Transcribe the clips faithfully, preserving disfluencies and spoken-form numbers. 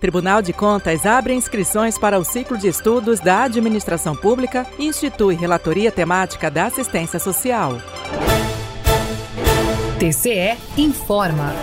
Tribunal de Contas abre inscrições para o ciclo de estudos da Administração Pública e institui relatoria temática da Assistência Social. T C E informa.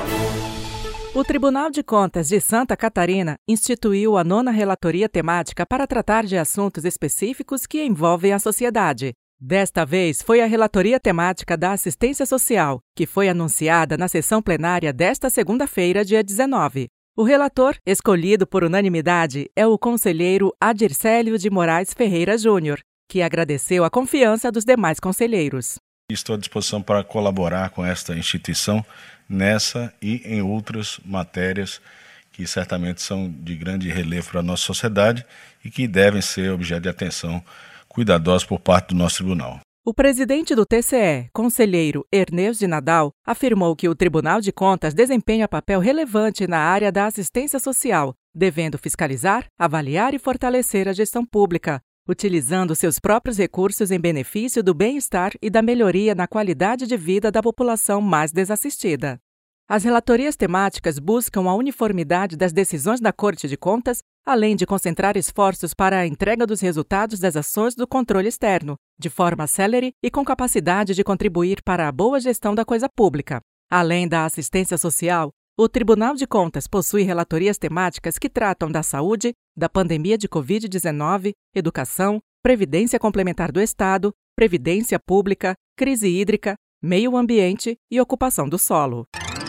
O Tribunal de Contas de Santa Catarina instituiu a nona relatoria temática para tratar de assuntos específicos que envolvem a sociedade. Desta vez, foi a relatoria temática da Assistência Social, que foi anunciada na sessão plenária desta segunda-feira, dia dezenove. O relator, escolhido por unanimidade, é o conselheiro Adircélio de Moraes Ferreira Júnior, que agradeceu a confiança dos demais conselheiros. Estou à disposição para colaborar com esta instituição nessa e em outras matérias que certamente são de grande relevo para a nossa sociedade e que devem ser objeto de atenção cuidadosa por parte do nosso tribunal. O presidente do T C E, conselheiro Erneus de Nadal, afirmou que o Tribunal de Contas desempenha papel relevante na área da assistência social, devendo fiscalizar, avaliar e fortalecer a gestão pública, utilizando seus próprios recursos em benefício do bem-estar e da melhoria na qualidade de vida da população mais desassistida. As relatorias temáticas buscam a uniformidade das decisões da Corte de Contas, além de concentrar esforços para a entrega dos resultados das ações do controle externo, de forma célere e com capacidade de contribuir para a boa gestão da coisa pública. Além da assistência social, o Tribunal de Contas possui relatorias temáticas que tratam da saúde, da pandemia de covid dezenove, educação, previdência complementar do Estado, previdência pública, crise hídrica, meio ambiente e ocupação do solo.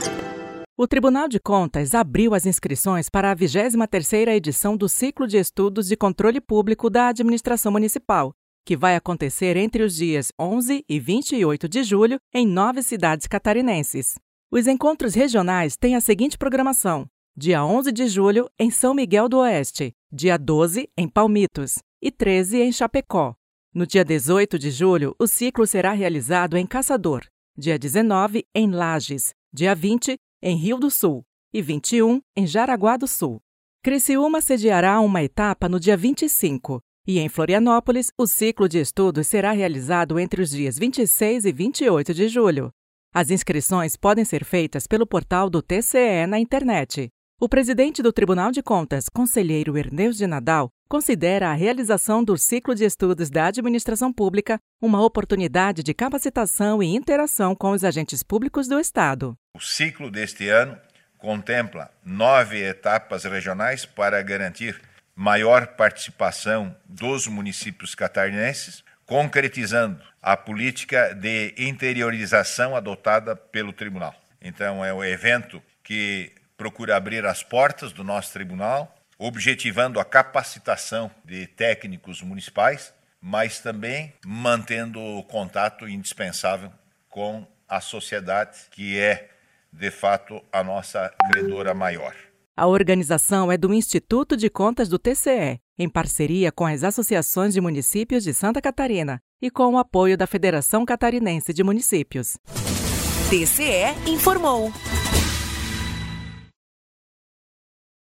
O Tribunal de Contas abriu as inscrições para a vigésima terceira edição do Ciclo de Estudos de Controle Público da Administração Municipal, que vai acontecer entre os dias onze e vinte e oito de julho em nove cidades catarinenses. Os encontros regionais têm a seguinte programação: dia onze de julho, em São Miguel do Oeste, dia doze, em Palmitos, e treze, em Chapecó. No dia dezoito de julho, o ciclo será realizado em Caçador, dia dezenove, em Lages, dia vinte, em Rio do Sul, e vinte e um, em Jaraguá do Sul. Criciúma sediará uma etapa no dia vinte e cinco, e em Florianópolis, o ciclo de estudos será realizado entre os dias vinte e seis e vinte e oito de julho. As inscrições podem ser feitas pelo portal do T C E na internet. O presidente do Tribunal de Contas, conselheiro Erneus de Nadal, considera a realização do ciclo de estudos da administração pública uma oportunidade de capacitação e interação com os agentes públicos do Estado. O ciclo deste ano contempla nove etapas regionais para garantir maior participação dos municípios catarinenses, concretizando a política de interiorização adotada pelo Tribunal. Então, é um evento que procura abrir as portas do nosso Tribunal, objetivando a capacitação de técnicos municipais, mas também mantendo o contato indispensável com a sociedade, que é, de fato, a nossa credora maior. A organização é do Instituto de Contas do T C E, em parceria com as associações de municípios de Santa Catarina e com o apoio da Federação Catarinense de Municípios. T C E informou.